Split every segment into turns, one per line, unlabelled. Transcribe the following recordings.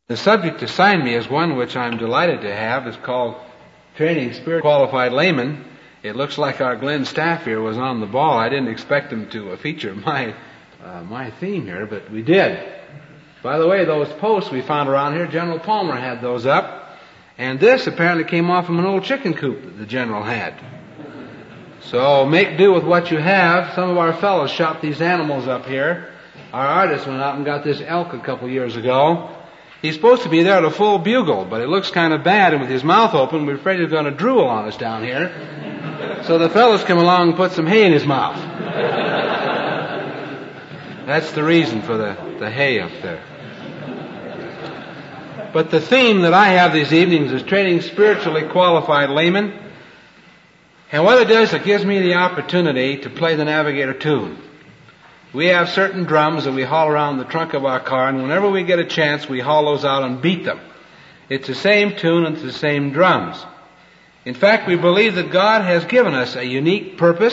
The subject assigned me is one which I'm delighted to have. It's called Training Spirit Qualified Laymen. It looks like our Glenn Staff here was on the ball. I didn't expect him to feature my theme here, but we did. By the way, those posts we found around here, General Palmer had those up, and this apparently came off from an old chicken coop that the General had. So make do with what you have. Some of our fellows shot these animals up here. Our artist went out and got this elk a couple years ago. He's supposed to be there at a full bugle, but it looks kind of bad, and with his mouth open, we're afraid he's going to drool on us down here. So the fellows come along and put some hay in his mouth. That's the reason for the hay up there. But the theme that I have these evenings is Training Spiritually Qualified Laymen. And what it does, it gives me the opportunity to play the Navigator tune. We have certain drums that we haul around the trunk of our car, and whenever we get a chance, we haul those out and beat them. It's the same tune and it's the same drums. In fact, we believe that God has given us a unique purpose,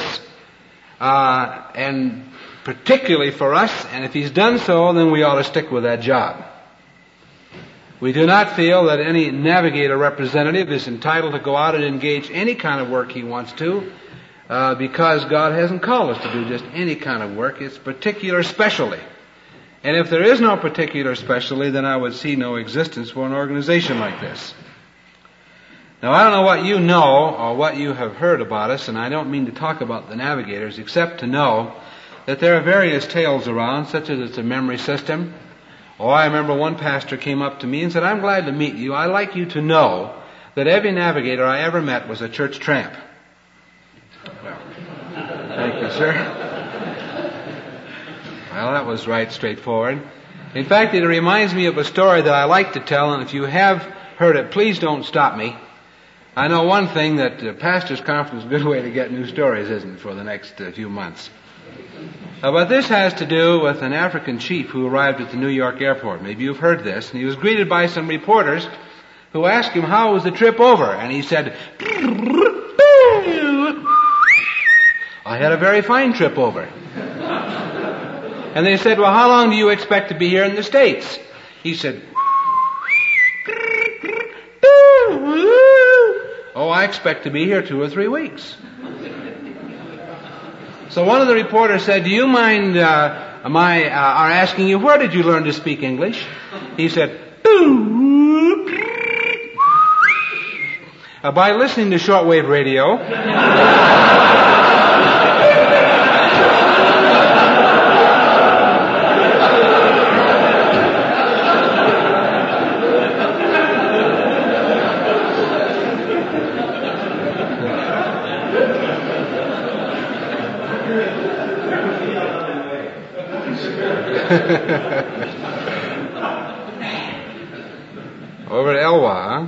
and particularly for us, and if He's done so, then we ought to stick with that job. We do not feel that any Navigator representative is entitled to go out and engage any kind of work he wants to, because God hasn't called us to do just any kind of work. It's particular specialty. And if there is no particular specialty, then I would see no existence for an organization like this. Now, I don't know what you know or what you have heard about us, and I don't mean to talk about the Navigators, except to know that there are various tales around, such as it's a memory system. Oh, I remember one pastor came up to me and said, "I'm glad to meet you. I'd like you to know that every Navigator I ever met was a church tramp." Well, thank you, sir. Well, that was right straightforward. In fact, it reminds me of a story that I like to tell, and if you have heard it, please don't stop me. I know one thing, that Pastors' Conference is a good way to get new stories, isn't it, for the next few months. But this has to do with an African chief who arrived at the New York airport. Maybe you've heard this. And he was greeted by some reporters who asked him how was the trip over. And he said, "I had a very fine trip over." And they said, "Well, how long do you expect to be here in the States?" He said, "Oh, I expect to be here 2 or 3 weeks." So one of the reporters said, "Do you mind our asking you, where did you learn to speak English?" He said, "By listening to shortwave radio." Over at Elwha, huh?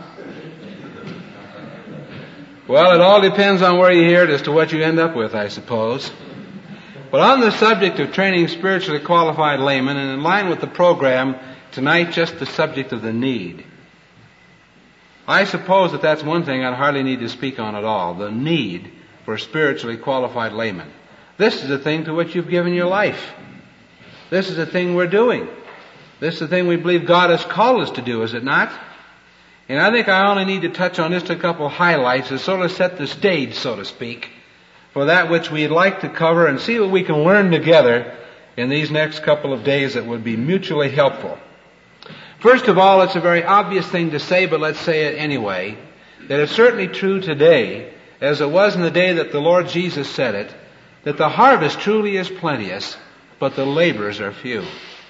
Well, it all depends on where you hear it as to what you end up with, I suppose. But on the subject of training spiritually qualified laymen, and in line with the program, tonight just the subject of the need. I suppose that that's one thing I'd hardly need to speak on at all, the need for spiritually qualified laymen. This is the thing to which you've given your life. This is the thing we're doing. This is the thing we believe God has called us to do, is it not? And I think I only need to touch on just a couple highlights to sort of set the stage, so to speak, for that which we'd like to cover and see what we can learn together in these next couple of days that would be mutually helpful. First of all, it's a very obvious thing to say, but let's say it anyway, that it's certainly true today, as it was in the day that the Lord Jesus said it, that the harvest truly is plenteous, but the laborers are few.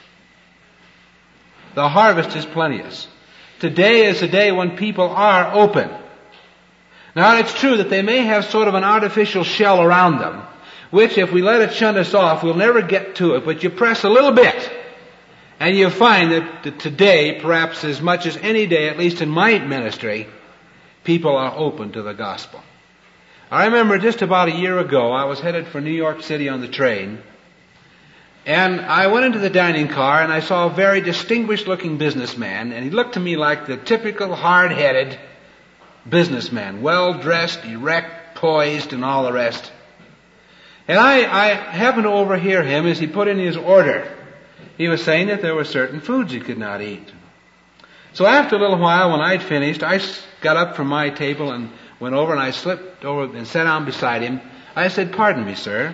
The harvest is plenteous. Today is a day when people are open. Now, it's true that they may have sort of an artificial shell around them, which if we let it shunt us off, we'll never get to it. But you press a little bit, and you find that today, perhaps as much as any day, at least in my ministry, people are open to the gospel. I remember just about a year ago, I was headed for New York City on the train, and I went into the dining car and I saw a very distinguished looking businessman, and he looked to me like the typical hard-headed businessman, well-dressed, erect, poised, and all the rest. And I happened to overhear him as he put in his order. He was saying that there were certain foods he could not eat. So after a little while, when I'd finished, I got up from my table and went over and I slipped over and sat down beside him. I said, "Pardon me, sir.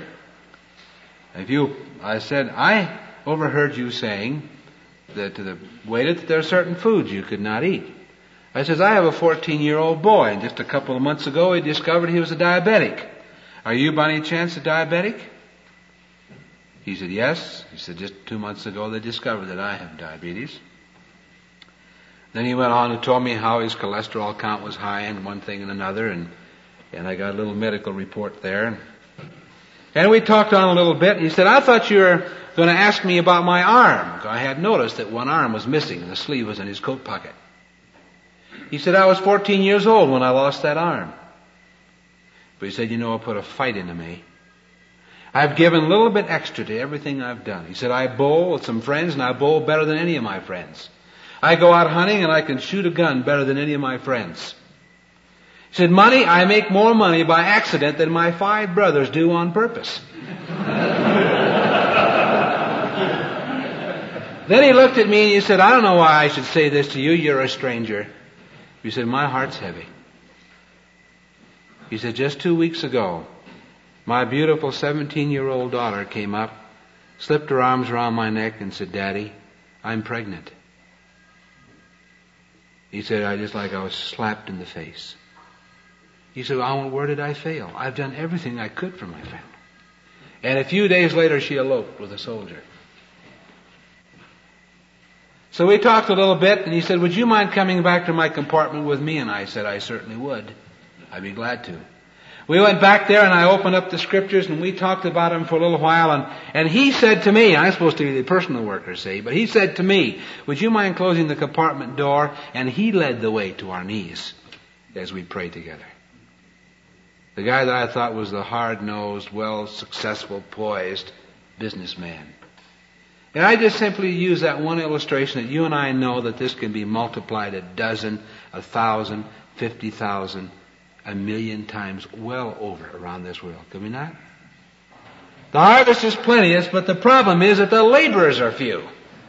I said, I overheard you saying that to the waiter that there are certain foods you could not eat. I says, I have a 14-year-old boy, and just a couple of months ago he discovered he was a diabetic. Are you by any chance a diabetic?" He said, "Yes." He said, "Just 2 months ago they discovered that I have diabetes." Then he went on and told me how his cholesterol count was high and one thing and another, and I got a little medical report there. And we talked on a little bit, and he said, "I thought you were going to ask me about my arm." I had noticed that one arm was missing and the sleeve was in his coat pocket. He said, "I was 14 years old when I lost that arm." But he said, "You know, it put a fight into me. I've given a little bit extra to everything I've done." He said, "I bowl with some friends, and I bowl better than any of my friends. I go out hunting, and I can shoot a gun better than any of my friends." He said, "Money, I make more money by accident than my 5 brothers do on purpose." Then he looked at me and he said, "I don't know why I should say this to you. You're a stranger." He said, "My heart's heavy." He said, "Just 2 weeks ago, my beautiful 17-year-old daughter came up, slipped her arms around my neck and said, 'Daddy, I'm pregnant.' He said, I was slapped in the face." He said, "Oh, where did I fail? I've done everything I could for my family." And a few days later, she eloped with a soldier. So we talked a little bit, and he said, "Would you mind coming back to my compartment with me?" And I said, "I certainly would. I'd be glad to." We went back there, and I opened up the scriptures, and we talked about them for a little while, and he said to me, I'm supposed to be the personal worker, see, but he said to me, "Would you mind closing the compartment door?" And he led the way to our knees as we prayed together. The guy that I thought was the hard-nosed, well-successful, poised businessman. And I just simply use that one illustration that you and I know that this can be multiplied 12, 1,000, 50,000, 1,000,000 times well over around this world. Can we not? The harvest is plenteous, but the problem is that the laborers are few.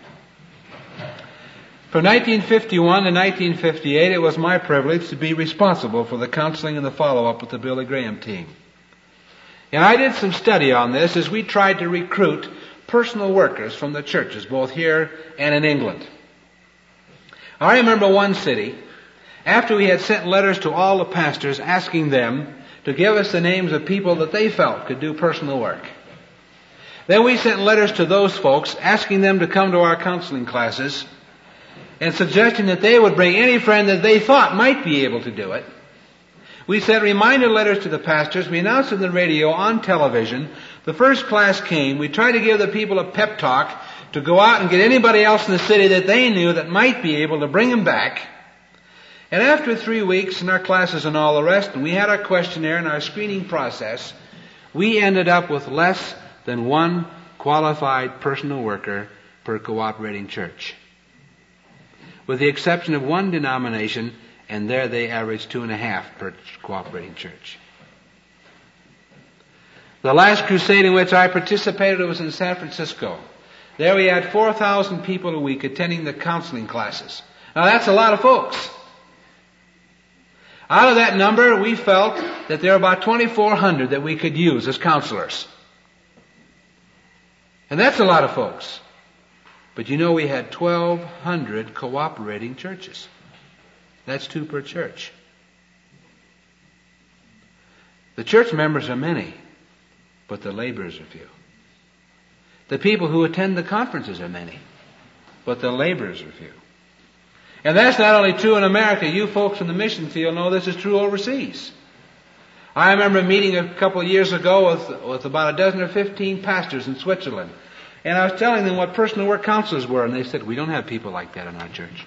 From 1951 to 1958, it was my privilege to be responsible for the counseling and the follow-up with the Billy Graham team. And I did some study on this as we tried to recruit personal workers from the churches, both here and in England. I remember one city, after we had sent letters to all the pastors asking them to give us the names of people that they felt could do personal work. Then we sent letters to those folks asking them to come to our counseling classes and suggesting that they would bring any friend that they thought might be able to do it. We sent reminder letters to the pastors. We announced on the radio, on television. The first class came. We tried to give the people a pep talk to go out and get anybody else in the city that they knew that might be able to bring them back. And after 3 weeks in our classes and all the rest, and we had our questionnaire and our screening process, we ended up with less than 1 qualified personal worker per cooperating church. With the exception of one denomination, and there they averaged 2.5 per cooperating church. The last crusade in which I participated was in San Francisco. There we had 4,000 people a week attending the counseling classes. Now that's a lot of folks. Out of that number, we felt that there were about 2,400 that we could use as counselors. And that's a lot of folks. But you know, we had 1,200 cooperating churches. That's 2 per church. The church members are many, but the laborers are few. The people who attend the conferences are many, but the laborers are few. And that's not only true in America. You folks in the mission field know this is true overseas. I remember meeting a couple of years ago with about 12 or 15 pastors in Switzerland. And I was telling them what personal work counselors were, and they said, "We don't have people like that in our church."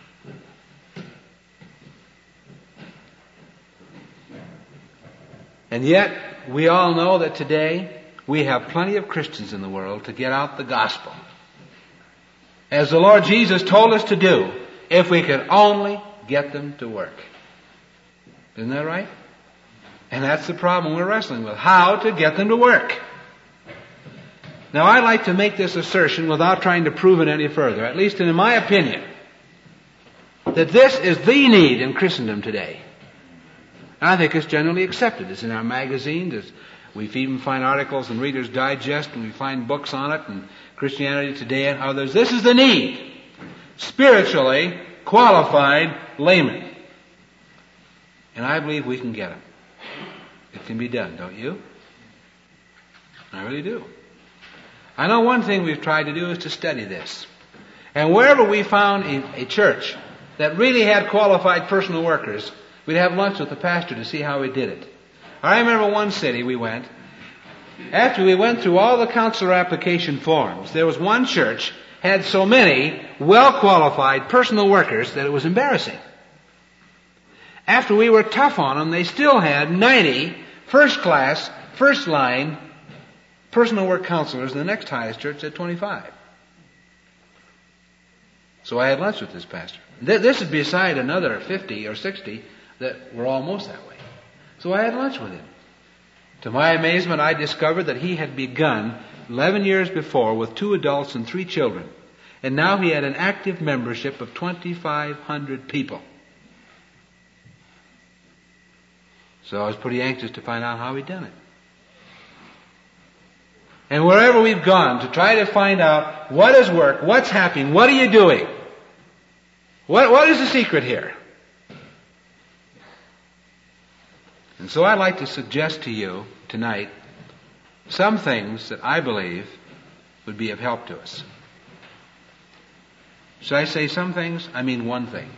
And yet, we all know that today we have plenty of Christians in the world to get out the gospel, as the Lord Jesus told us to do, if we could only get them to work. Isn't that right? And that's the problem we're wrestling with, how to get them to work. Now, I'd like to make this assertion without trying to prove it any further, at least in my opinion. that this is the need in Christendom today. And I think it's generally accepted. It's in our magazines. We even find articles in Reader's Digest, and we find books on it, and Christianity Today and others. This is the need. Spiritually qualified laymen. And I believe we can get them. It can be done, don't you? I really do. I know one thing we've tried to do is to study this. And wherever we found a church that really had qualified personal workers, we'd have lunch with the pastor to see how he did it. I remember one city we went. After we went through all the counselor application forms, there was one church had so many well-qualified personal workers that it was embarrassing. After we were tough on them, they still had 90 first-class, first-line personal work counselors, and the next highest church at 25. So I had lunch with this pastor. This is beside another 50 or 60 that were almost that way. So I had lunch with him. To my amazement, I discovered that he had begun 11 years before with 2 adults and 3 children. And now he had an active membership of 2,500 people. So I was pretty anxious to find out how he'd done it. And wherever we've gone to try to find out what is work, what's happening, what are you doing? What is the secret here? And so I'd like to suggest to you tonight some things that I believe would be of help to us. Should I say some things? I mean one thing.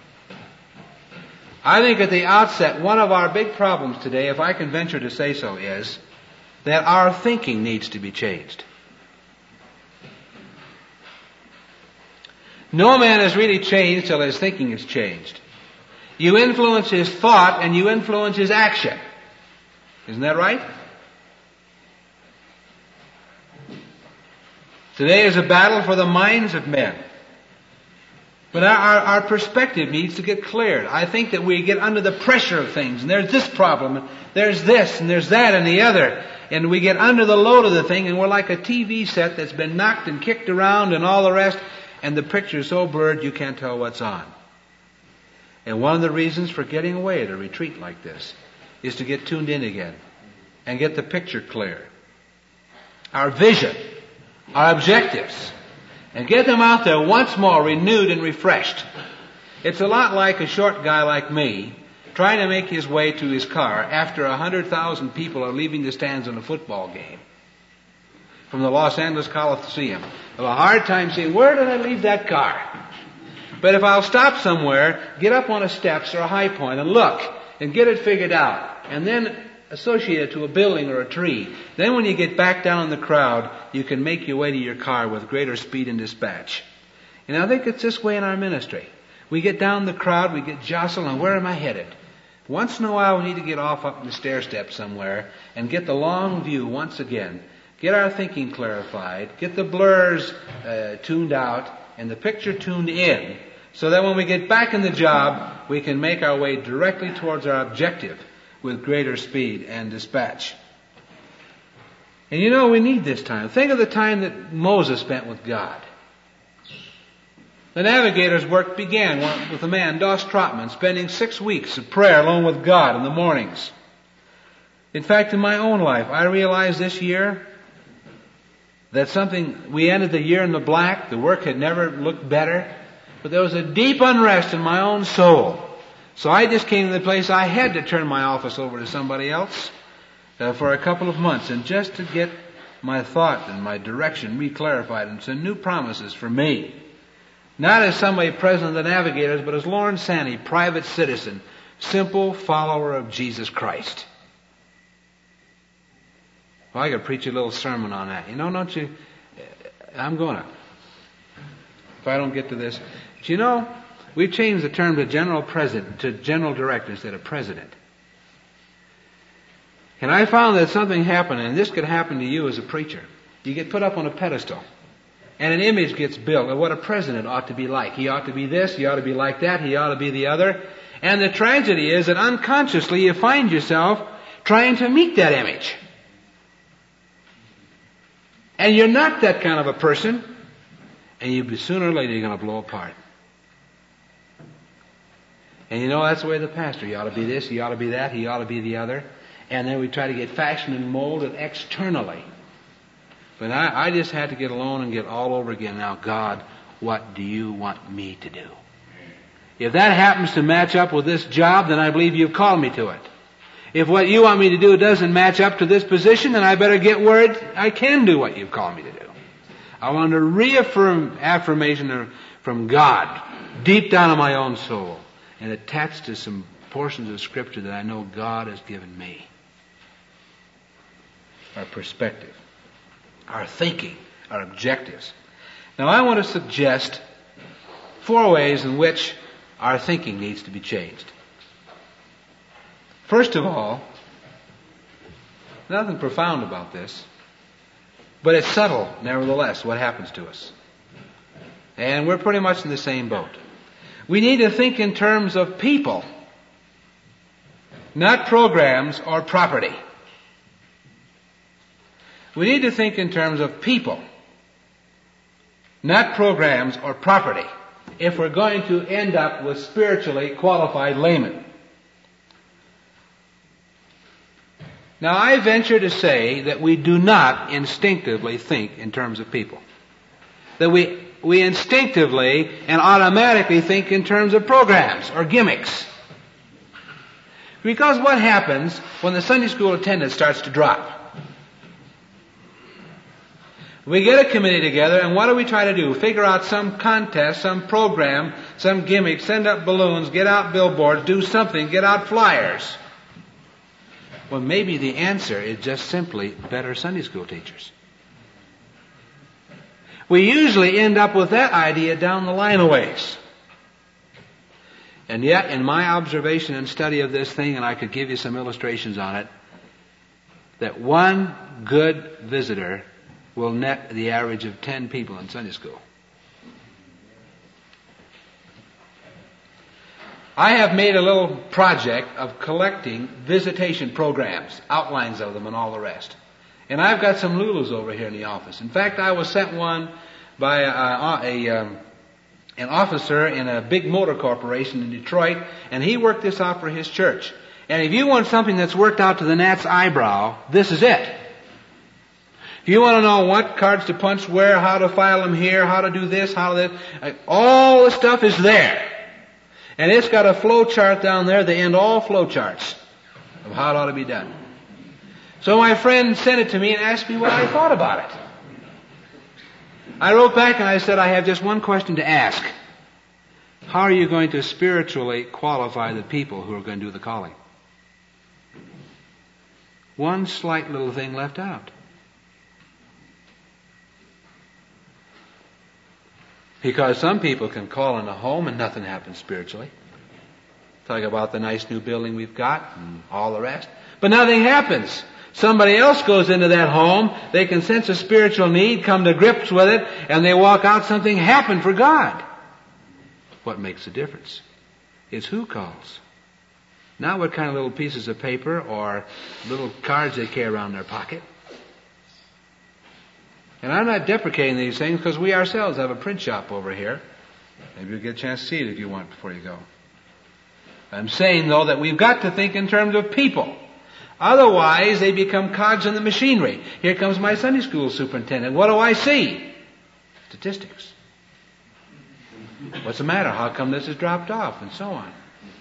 I think at the outset, one of our big problems today, if I can venture to say so, is that our thinking needs to be changed. No man has really changed till his thinking is changed. You influence his thought and you influence his action. Isn't that right? Today is a battle for the minds of men. But our perspective needs to get cleared. I think that we get under the pressure of things, and there's this problem, and there's this, and there's that, and the other. And we get under the load of the thing, and we're like a TV set that's been knocked and kicked around and all the rest, and the picture's so blurred you can't tell what's on. And one of the reasons for getting away at a retreat like this is to get tuned in again and get the picture clear. Our vision, our objectives, and get them out there once more renewed and refreshed. It's a lot like a short guy like me trying to make his way to his car after 100,000 people are leaving the stands in a football game from the Los Angeles Coliseum. I have a hard time saying, where did I leave that car? But if I'll stop somewhere, get up on a steps or a high point and look and get it figured out, and then associate it to a building or a tree, then when you get back down in the crowd, you can make your way to your car with greater speed and dispatch. And I think it's this way in our ministry. We get down the crowd, we get jostled, and where am I headed? Once in a while we need to get off up in the stair step somewhere and get the long view once again. Get our thinking clarified, get the blurs tuned out, and the picture tuned in, so that when we get back in the job, we can make our way directly towards our objective with greater speed and dispatch. And you know, we need this time. Think of the time that Moses spent with God. The navigator's work began with a man, Doss Trotman, spending 6 weeks of prayer alone with God in the mornings. In fact, in my own life, I realized this year that we ended the year in the black. The work had never looked better. But there was a deep unrest in my own soul. So I just came to the place I had to turn my office over to somebody else for a couple of months, and just to get my thought and my direction re-clarified and some new promises for me. Not as somebody president of the Navigators, but as Lawrence Sanney, private citizen, simple follower of Jesus Christ. Well, I could preach a little sermon on that. You know, don't you? I'm gonna. If I don't get to this. But you know, we've changed the term to general president, to general director instead of president. And I found that something happened, and this could happen to you as a preacher. You get put up on a pedestal, and an image gets built of what a president ought to be like. He ought to be this, he ought to be like that, he ought to be the other. And the tragedy is that unconsciously you find yourself trying to meet that image. And you're not that kind of a person, and sooner or later you're going to blow apart. And you know, that's the way of the pastor. He ought to be this, he ought to be that, he ought to be the other. And then we try to get fashioned and molded externally. But I just had to get alone and get all over again. Now, God, what do you want me to do? If that happens to match up with this job, then I believe you've called me to it. If what you want me to do doesn't match up to this position, then I better get where I can do what you've called me to do. I want a affirmation from God, deep down in my own soul, and attached to some portions of Scripture that I know God has given me. Our perspective, our thinking, our objectives. Now I want to suggest 4 ways in which our thinking needs to be changed. First of all, nothing profound about this, but it's subtle, nevertheless, what happens to us. And we're pretty much in the same boat. We need to think in terms of people, not programs or property. We need to think in terms of people, not programs or property, if we're going to end up with spiritually qualified laymen. Now, I venture to say that we do not instinctively think in terms of people. That we instinctively and automatically think in terms of programs or gimmicks. Because what happens when the Sunday school attendance starts to drop? We get a committee together, and what do we try to do? Figure out some contest, some program, some gimmick, send up balloons, get out billboards, do something, get out flyers. Well, maybe the answer is just simply better Sunday school teachers. We usually end up with that idea down the line a ways. And yet, in my observation and study of this thing, and I could give you some illustrations on it, that one good visitor will net the average of 10 people in Sunday school. I have made a little project of collecting visitation programs, outlines of them and all the rest. And I've got some Lulus over here in the office. In fact, I was sent one by an officer in a big motor corporation in Detroit, and he worked this out for his church. And if you want something that's worked out to the gnat's eyebrow, this is it. If you want to know what cards to punch where, how to file them here, how to do this, how to this, all the stuff is there. And it's got a flow chart down there. They end all flow charts of how it ought to be done. So my friend sent it to me and asked me what I thought about it. I wrote back and I said, I have just one question to ask. How are you going to spiritually qualify the people who are going to do the calling? One slight little thing left out. Because some people can call in a home and nothing happens spiritually. Talk about the nice new building we've got and all the rest. But nothing happens. Somebody else goes into that home, they can sense a spiritual need, come to grips with it, and they walk out, something happened for God. What makes the difference is who calls. Not what kind of little pieces of paper or little cards they carry around their pocket. And I'm not deprecating these things because we ourselves have a print shop over here. Maybe you'll get a chance to see it if you want before you go. I'm saying, though, that we've got to think in terms of people. Otherwise, they become cogs in the machinery. Here comes my Sunday school superintendent. What do I see? Statistics. What's the matter? How come this has dropped off? And so on.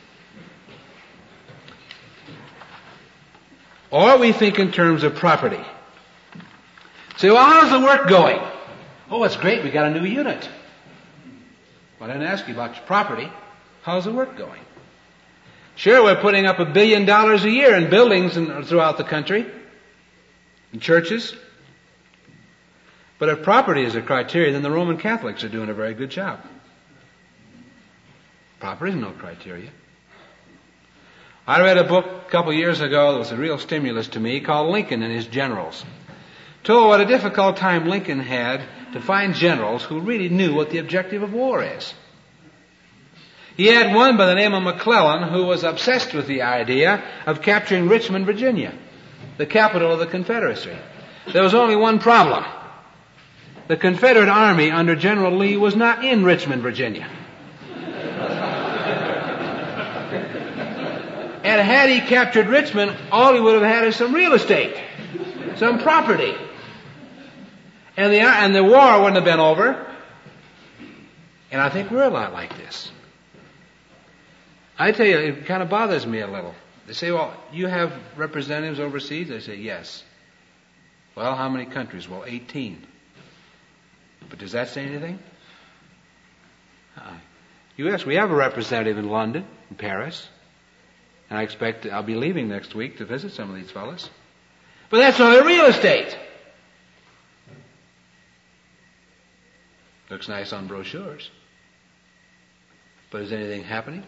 Or we think in terms of property. Say, well, how's the work going? Oh, it's great. We got a new unit. Well, I didn't ask you about your property. How's the work going? Sure, we're putting up $1 billion a year in buildings throughout the country, in churches. But if property is a criteria, then the Roman Catholics are doing a very good job. Property is no criteria. I read a book a couple years ago that was a real stimulus to me called Lincoln and His Generals. Told what a difficult time Lincoln had to find generals who really knew what the objective of war is. He had one by the name of McClellan who was obsessed with the idea of capturing Richmond, Virginia, the capital of the Confederacy. There was only one problem. The Confederate Army under General Lee was not in Richmond, Virginia. And had he captured Richmond, all he would have had is some real estate, some property. And the war wouldn't have been over. And I think we're a lot like this. I tell you, it kind of bothers me a little. They say, well, you have representatives overseas? I say, yes. Well, how many countries? Well, 18. But does that say anything? U.S., we have a representative in London, in Paris. And I expect I'll be leaving next week to visit some of these fellas. But that's only real estate. Looks nice on brochures. But is anything happening?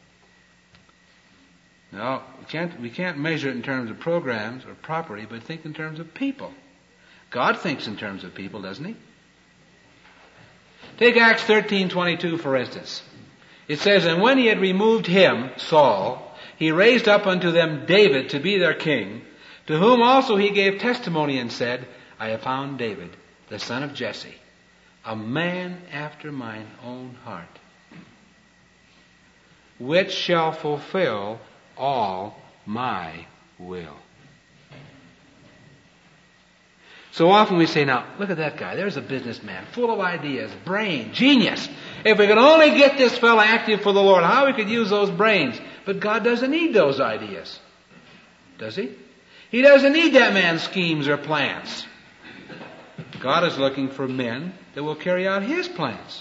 No, we can't measure it in terms of programs or property, but think in terms of people. God thinks in terms of people, doesn't he? Take Acts 13:22 for instance. It says, and when he had removed him, Saul, he raised up unto them David to be their king, to whom also he gave testimony and said, I have found David, the son of Jesse, a man after mine own heart, which shall fulfill all my will. So often we say, now, look at that guy. There's a businessman, full of ideas, brain, genius. If we could only get this fellow active for the Lord, how we could use those brains. But God doesn't need those ideas. Does he? He doesn't need that man's schemes or plans. God is looking for men that will carry out his plans.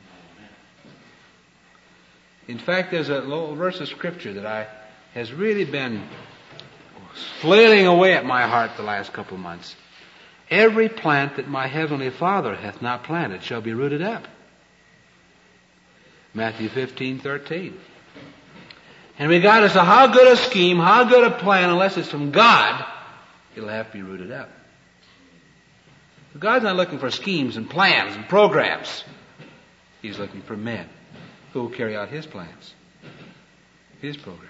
In fact, there's a little verse of scripture that has really been flailing away at my heart the last couple of months. Every plant that my heavenly Father hath not planted shall be rooted up. Matthew 15:13. And regardless of how good a scheme, how good a plan, unless it's from God, it'll have to be rooted up. God's not looking for schemes and plans and programs. He's looking for men who will carry out his plans, his program.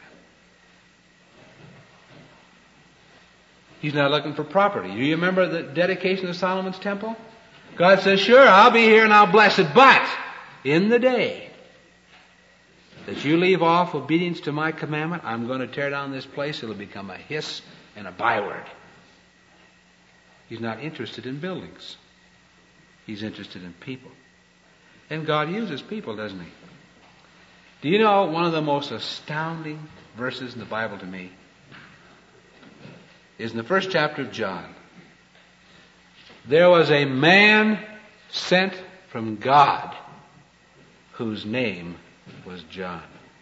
He's not looking for property. Do you remember the dedication of Solomon's temple? God says, sure, I'll be here and I'll bless it, but in the day that you leave off obedience to my commandment, I'm going to tear down this place. It'll become a hiss and a byword. He's not interested in buildings. He's interested in people. And God uses people, doesn't he? Do you know one of the most astounding verses in the Bible to me is in the first chapter of John. There was a man sent from God whose name was John.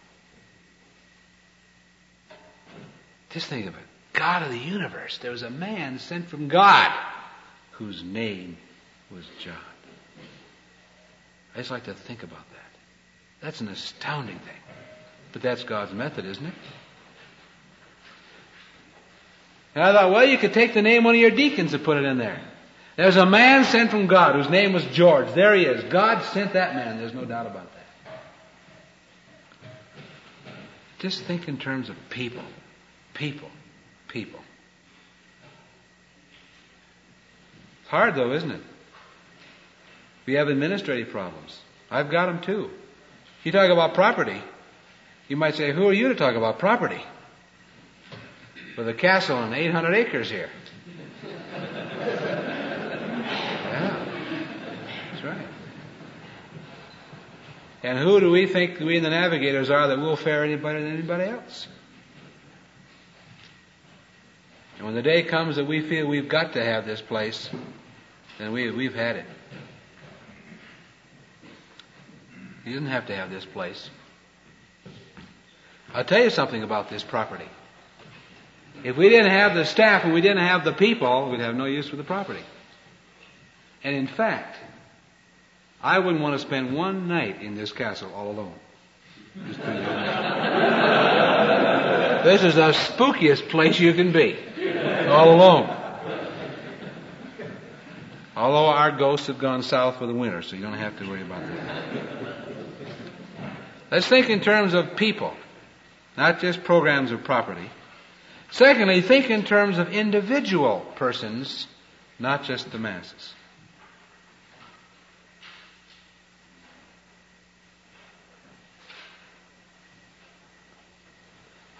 Just think of it. God of the universe. There was a man sent from God whose name was John. I just like to think about that. That's an astounding thing. But that's God's method, isn't it? And I thought, well, you could take the name of one of your deacons and put it in there. There's a man sent from God whose name was George. There he is. God sent that man. There's no doubt about that. Just think in terms of people. People. People. It's hard though, isn't it? We have administrative problems. I've got them too. You talk about property. You might say, who are you to talk about property? With a castle and 800 acres here. Yeah, that's right. And who do we think we the navigators are that will fare any better than anybody else? And when the day comes that we feel we've got to have this place, then we've had it. He doesn't have to have this place. I'll tell you something about this property. If we didn't have the staff and we didn't have the people, we'd have no use for the property. And in fact, I wouldn't want to spend one night in this castle all alone. This is the spookiest place you can be. All alone. Although our ghosts have gone south for the winter, so you don't have to worry about that. Let's think in terms of people, not just programs of property. Secondly, think in terms of individual persons, not just the masses.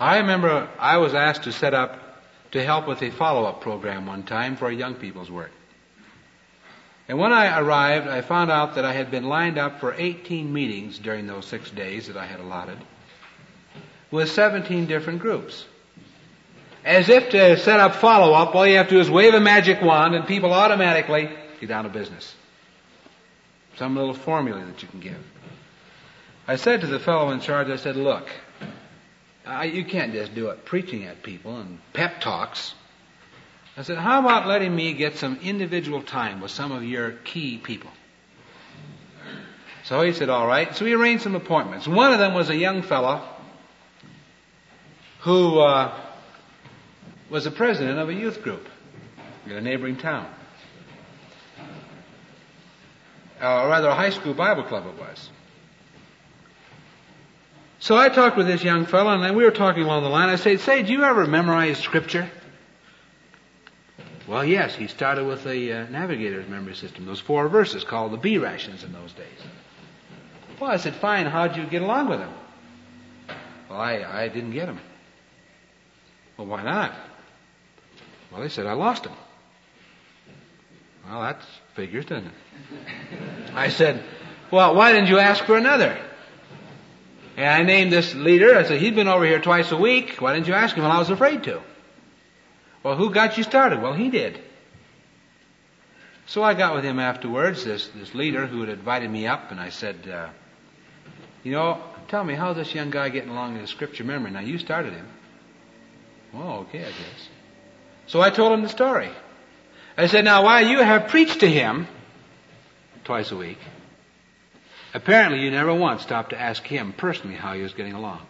I remember I was asked to help with a follow-up program one time for a young people's work. And when I arrived, I found out that I had been lined up for 18 meetings during those 6 days that I had allotted, with 17 different groups. As if to set up follow-up, all you have to do is wave a magic wand and people automatically get down to business. Some little formula that you can give. I said to the fellow in charge, I said, look, you can't just do it preaching at people and pep talks. I said, how about letting me get some individual time with some of your key people? So he said, all right. So we arranged some appointments. One of them was a young fellow who was the president of a youth group in a neighboring town. Or rather, a high school Bible club it was. So I talked with this young fellow, and then we were talking along the line. I said, say, do you ever memorize Scripture? Well, yes. He started with the Navigator's memory system, those 4 verses called the B rations in those days. Well, I said, fine. How'd you get along with him? Well, I didn't get him. Well, why not? Well, they said, I lost him. Well, that figures, doesn't it? I said, well, why didn't you ask for another? And I named this leader. I said, he'd been over here twice a week. Why didn't you ask him? Well, I was afraid to. Well, who got you started? Well, he did. So I got with him afterwards, this leader who had invited me up, and I said, tell me, how's this young guy getting along in his Scripture memory? Now, you started him. Well, okay, I guess. So I told him the story. I said, now, while you have preached to him twice a week, apparently you never once stopped to ask him personally how he was getting along.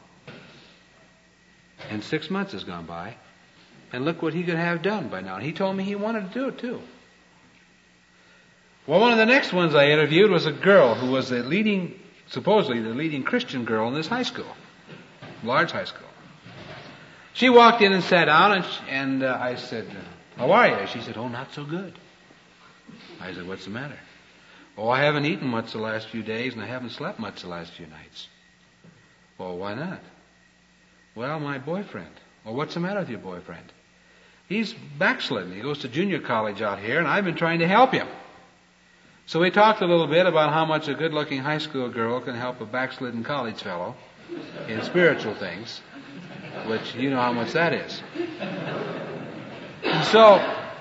And 6 months has gone by, and look what he could have done by now. And he told me he wanted to do it too. Well, one of the next ones I interviewed was a girl who was supposedly the leading Christian girl in this high school, large high school. She walked in and sat down, and I said, how are you? She said, oh, not so good. I said, what's the matter? Oh, I haven't eaten much the last few days, and I haven't slept much the last few nights. Well, why not? Well, my boyfriend. Well, what's the matter with your boyfriend? He's backslidden. He goes to junior college out here, and I've been trying to help him. So we talked a little bit about how much a good-looking high school girl can help a backslidden college fellow in spiritual things, which you know how much that is. And so,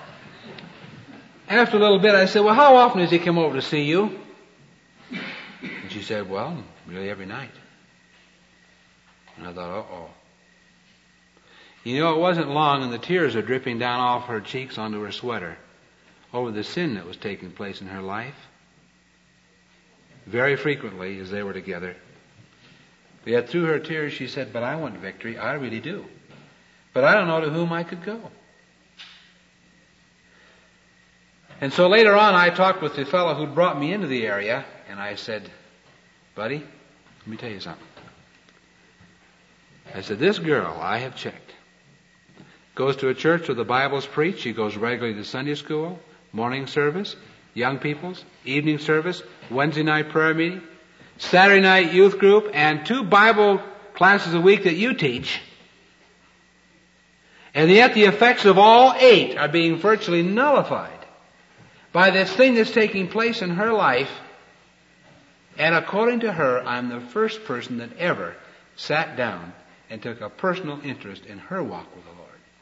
after a little bit, I said, well, how often does he come over to see you? And she said, well, really every night. And I thought, uh-oh. It wasn't long, and the tears are dripping down off her cheeks onto her sweater over the sin that was taking place in her life. Very frequently, as they were together. Yet through her tears, she said, but I want victory. I really do. But I don't know to whom I could go. And so later on, I talked with the fellow who brought me into the area, and I said, buddy, let me tell you something. I said, this girl, I have checked, goes to a church where the Bible's preached. She goes regularly to Sunday school, morning service, young people's, evening service, Wednesday night prayer meeting, Saturday night youth group, and 2 Bible classes a week that you teach. And yet the effects of all 8 are being virtually nullified by this thing that's taking place in her life. And according to her, I'm the first person that ever sat down and took a personal interest in her walk with the Lord.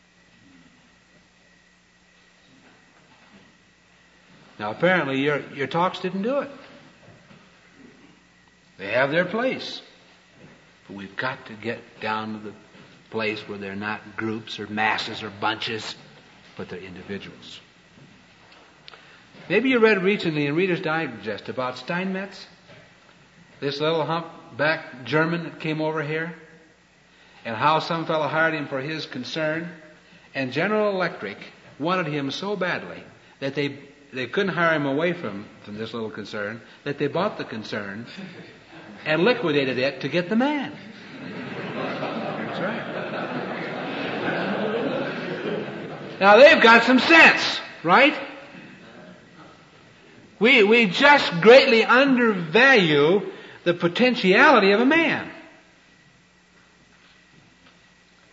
Now, apparently, your talks didn't do it. They have their place. But we've got to get down to the place where they're not groups or masses or bunches, but they're individuals. Maybe you read recently in Reader's Digest about Steinmetz, this little humpback German that came over here, and how some fellow hired him for his concern, and General Electric wanted him so badly that they couldn't hire him away from this little concern, that they bought the concern and liquidated it to get the man. That's right. Now they've got some sense, right? We just greatly undervalue the potentiality of a man.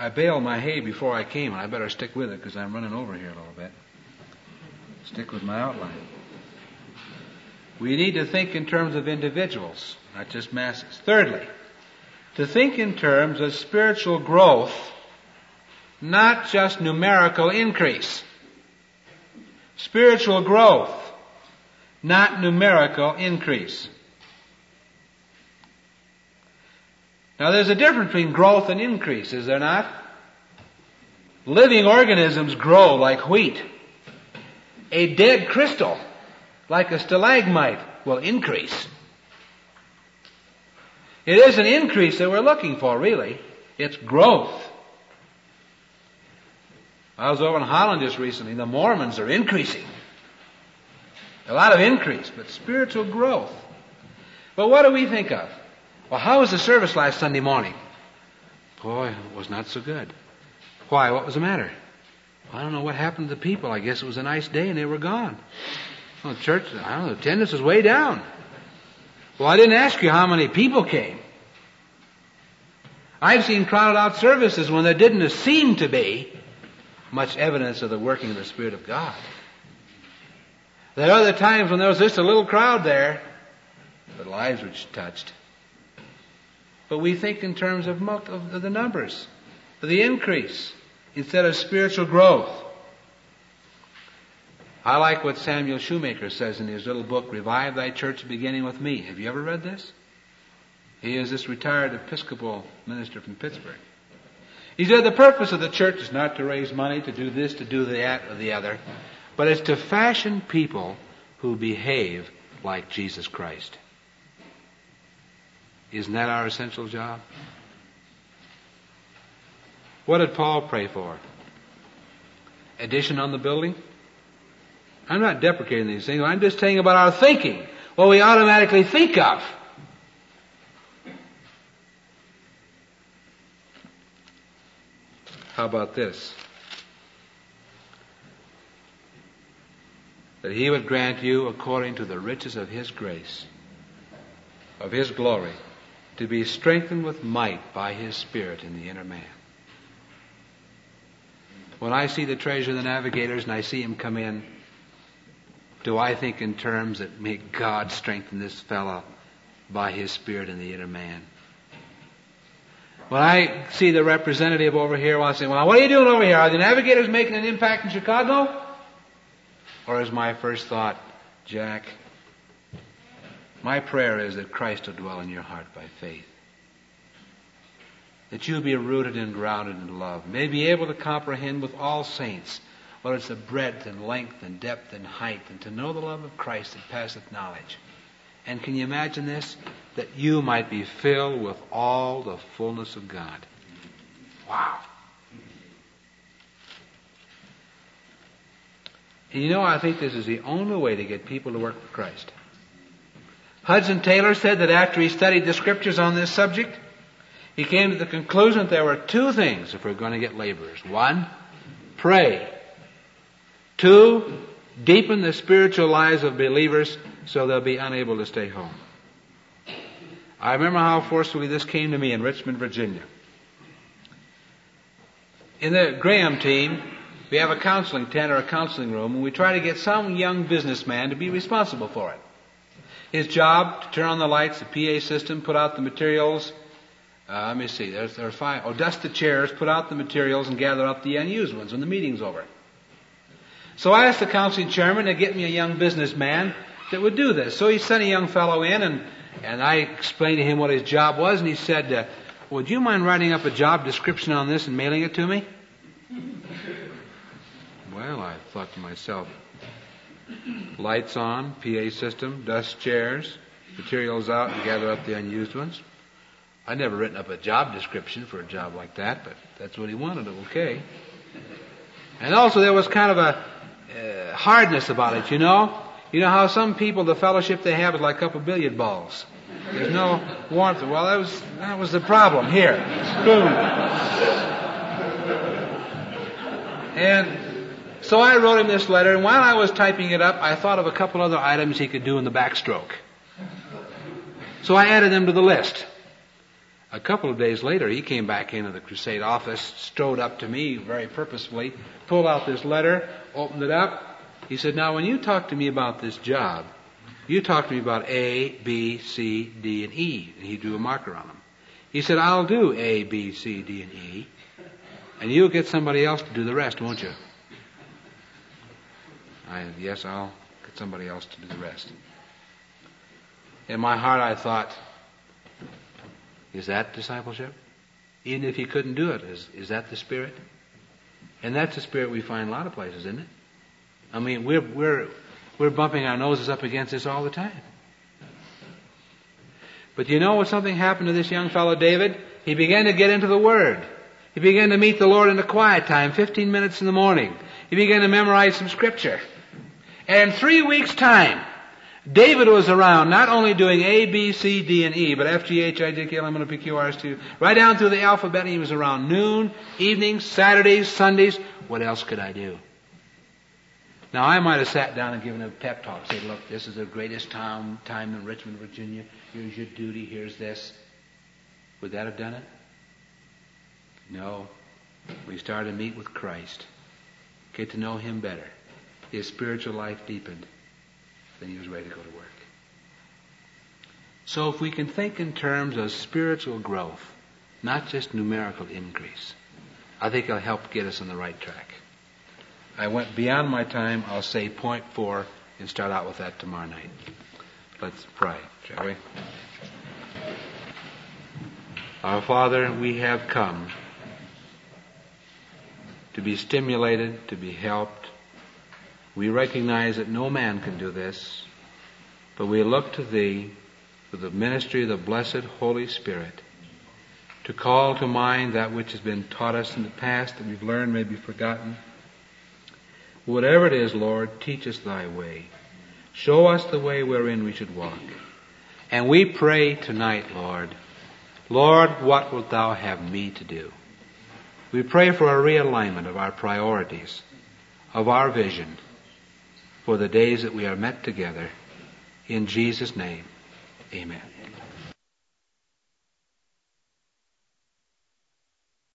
I baled my hay before I came, and I better stick with it because I'm running over here a little bit. Stick with my outline. We need to think in terms of individuals, not just masses. Thirdly, to think in terms of spiritual growth, not just numerical increase. Spiritual growth, not numerical increase. Now there's a difference between growth and increase, is there not? Living organisms grow like wheat. A dead crystal, like a stalagmite, will increase. It is an increase that we're looking for, really. It's growth. I was over in Holland just recently. The Mormons are increasing. A lot of increase, but spiritual growth. But what do we think of? Well, how was the service last Sunday morning? Boy, it was not so good. Why? What was the matter? I don't know what happened to the people. I guess it was a nice day and they were gone. Well, church, I don't know, attendance was way down. Well, I didn't ask you how many people came. I've seen crowded out services when there didn't seem to be much evidence of the working of the Spirit of God. There are other times when there was just a little crowd there, but lives were touched. But we think in terms of the numbers, of the increase, instead of spiritual growth. I like what Samuel Shoemaker says in his little book, Revive Thy Church Beginning with Me. Have you ever read this? He is this retired Episcopal minister from Pittsburgh. He said the purpose of the church is not to raise money, to do this, to do that, or the other, but it's to fashion people who behave like Jesus Christ. Isn't that our essential job? What did Paul pray for? Addition on the building? I'm not deprecating these things. I'm just saying about our thinking. What we automatically think of. How about this? That He would grant you, according to the riches of His grace, of His glory, to be strengthened with might by His Spirit in the inner man. When I see the treasure of the navigators and I see him come in, do I think in terms that may God strengthen this fellow by His Spirit in the inner man? When I see the representative over here, I say, well, what are you doing over here? Are the navigators making an impact in Chicago? Or is my first thought, Jack, my prayer is that Christ will dwell in your heart by faith. That you'll be rooted and grounded in love. May be able to comprehend with all saints what is the breadth and length and depth and height, and to know the love of Christ that passeth knowledge. And can you imagine this? That you might be filled with all the fullness of God. Wow. And you know, I think this is the only way to get people to work for Christ. Hudson Taylor said that after he studied the Scriptures on this subject, he came to the conclusion that there were two things if we're going to get laborers. One, pray. Two, deepen the spiritual lives of believers so they'll be unable to stay home. I remember how forcefully this came to me in Richmond, Virginia. In the Graham team, we have a counseling tent or a counseling room, and we try to get some young businessman to be responsible for it. His job, to turn on the lights, the PA system, put out the materials. Let me see, there are five. Oh, dust the chairs, put out the materials, and gather up the unused ones when the meeting's over. So I asked the counseling chairman to get me a young businessman that would do this. So he sent a young fellow in, and I explained to him what his job was, and he said, would you mind writing up a job description on this and mailing it to me? Well, I thought to myself, lights on, PA system, dust chairs, materials out, and gather up the unused ones. I'd never written up a job description for a job like that, but that's what he wanted, okay. And also there was kind of a hardness about it, you know. You know how some people, the fellowship they have is like a couple billiard balls. There's no warmth. Well, that was the problem here. Boom. And so I wrote him this letter, and while I was typing it up, I thought of a couple other items he could do in the backstroke. So I added them to the list. A couple of days later, he came back into the crusade office, strode up to me very purposefully, pulled out this letter, opened it up. He said, now when you talk to me about this job, you talk to me about A, B, C, D, and E. And he drew a marker on them. He said, I'll do A, B, C, D, and E. And you'll get somebody else to do the rest, won't you? Yes, I'll get somebody else to do the rest. In my heart I thought, is that discipleship? Even if he couldn't do it, is that the Spirit? And that's the Spirit we find in a lot of places, isn't it? I mean, we're bumping our noses up against this all the time. But you know what something happened to this young fellow David? He began to get into the Word. He began to meet the Lord in the quiet time, 15 minutes in the morning. He began to memorize some Scripture. And in 3 weeks' time, David was around not only doing A, B, C, D, and E, but F, G, H, I, J, K, L, M, N, O, P, Q, R, S, T, right down through the alphabet. He was around noon, evenings, Saturdays, Sundays. What else could I do? Now, I might have sat down and given a pep talk, said, look, this is the greatest time in Richmond, Virginia. Here's your duty. Here's this. Would that have done it? No. We started to meet with Christ, get to know Him better. His spiritual life deepened. Then he was ready to go to work. So if we can think in terms of spiritual growth, not just numerical increase, I think it'll help get us on the right track. I went beyond my time. I'll say point 4 and start out with that tomorrow night. Let's pray, shall we? Our Father, we have come to be stimulated, to be helped. We recognize that no man can do this, but we look to Thee for the ministry of the blessed Holy Spirit to call to mind that which has been taught us in the past, that we've learned may be forgotten. Whatever it is, Lord, teach us Thy way. Show us the way wherein we should walk. And we pray tonight, Lord, what wilt Thou have me to do? We pray for a realignment of our priorities, of our vision, for the days that we are met together. In Jesus' name, amen.